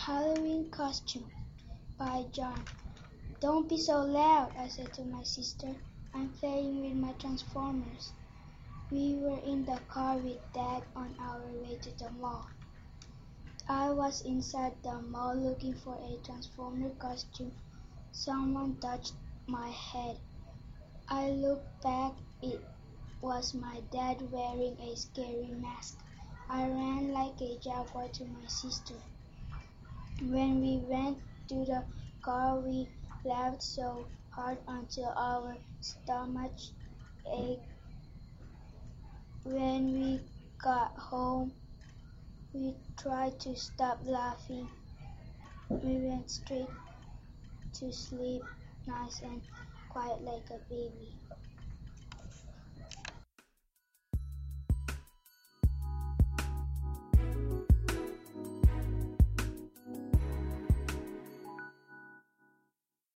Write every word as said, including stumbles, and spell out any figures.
Halloween Costume by John. Don't be so loud, I said to my sister. I'm playing with my Transformers. We were in the car with Dad on our way to the mall. I was inside the mall looking for a Transformer costume. Someone touched my head. I looked back. It was my dad wearing a scary mask. I ran like a jaguar to my sister. When we went to the car, we laughed so hard until our stomachs ached. When we got home, we tried to stop laughing. We went straight to sleep, nice and quiet like a baby.